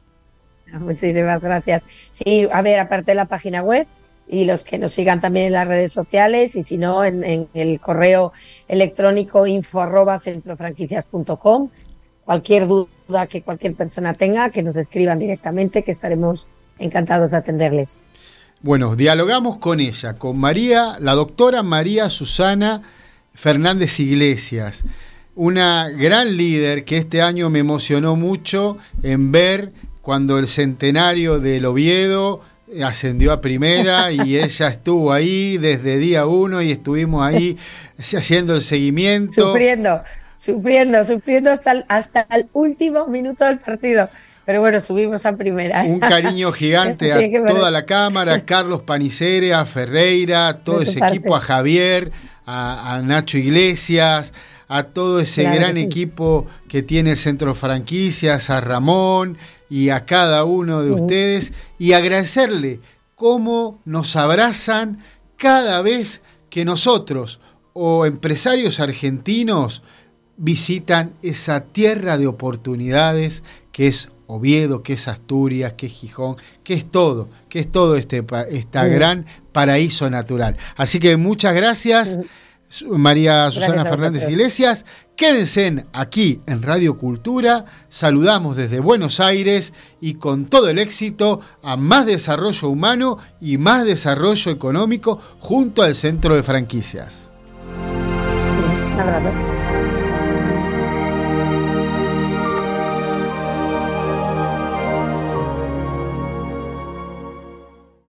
Muchísimas gracias. Sí, a ver, aparte de la página web, y los que nos sigan también en las redes sociales, y si no, en, en el correo electrónico info arroba centrofranquicias punto com. Cualquier duda que cualquier persona tenga, que nos escriban directamente, que estaremos encantados de atenderles. Bueno, dialogamos con ella, con María, la doctora María Susana Fernández Iglesias, una gran líder que este año me emocionó mucho en ver cuando el centenario del Oviedo ascendió a primera y ella estuvo ahí desde día uno y estuvimos ahí haciendo el seguimiento. Sufriendo, sufriendo, sufriendo hasta el, hasta el último minuto del partido. Pero bueno, subimos a primera. Un cariño gigante a sí, toda la Cámara, a Carlos Panicere, a Ferreira, a todo ese parte. equipo, a Javier, a, a Nacho Iglesias, a todo ese claro gran que sí. equipo que tiene el Centro Franquicias, a Ramón y a cada uno de uh-huh. ustedes, y agradecerle cómo nos abrazan cada vez que nosotros o empresarios argentinos visitan esa tierra de oportunidades que es Oviedo, que es Asturias, que es Gijón, que es todo, que es todo este esta uh-huh. gran paraíso natural. Así que muchas gracias, uh-huh. María Susana gracias Fernández Iglesias. Quédense aquí en Radio Cultura, saludamos desde Buenos Aires y con todo el éxito a más desarrollo humano y más desarrollo económico junto al Centro de Franquicias. Un abrazo.